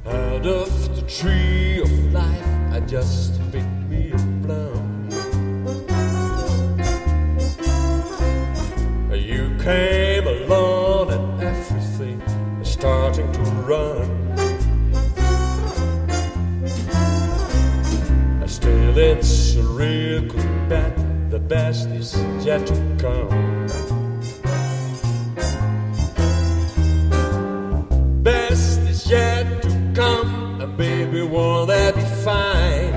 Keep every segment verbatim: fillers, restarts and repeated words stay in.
Out of the tree of life, I just picked me a plum. You came along and everything is starting to run. Still it's a real good bet, the best is yet to come. Best is yet to come, and baby, won't that be fine?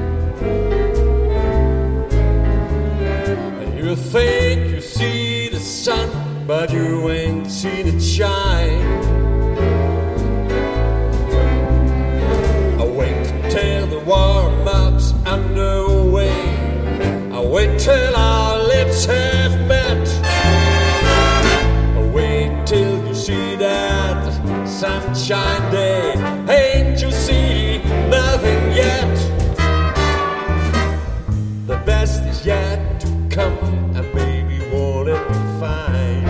You think you see the sun, but you ain't seen it shine. I wait till the warm-up's underway. I wait till our lips have met. I wait till you see that sunshine day. Ain't you see nothing yet? The best is yet to come, and baby, won't it be fine?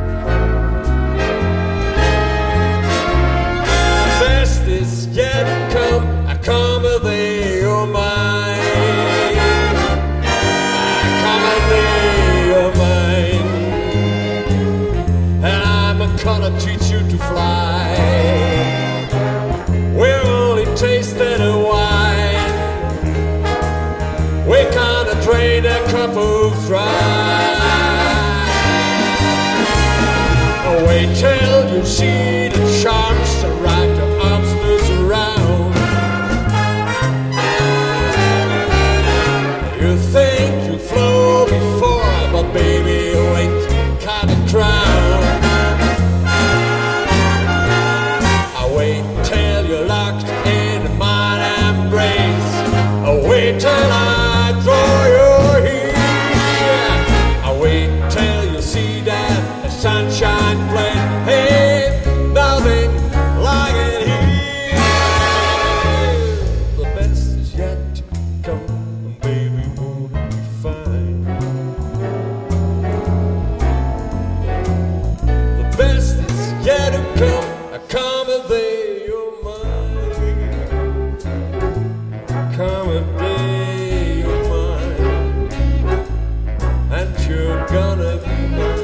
The best is yet to come, accommodate your mind. Accommodate your mind. And I'm gonna teach you to fly. We're only tasting a wine. We're gonna drain a cup of dry. Oh, wait till you see the sharks and wrap your arms loose around. You think you flew before, but baby, you ain't got a crown. I wait till you're locked in my embrace. I wait till I draw your here. I wait till you see that sunshine flame. Hey, nothing like it here. The best is yet to come, and baby, won't it be fine? The best is yet to come, accommodate your mind. Accommodate your mind, and you're gonna be mine.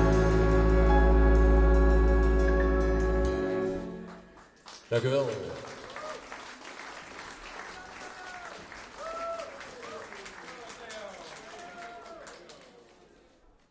Dank u wel.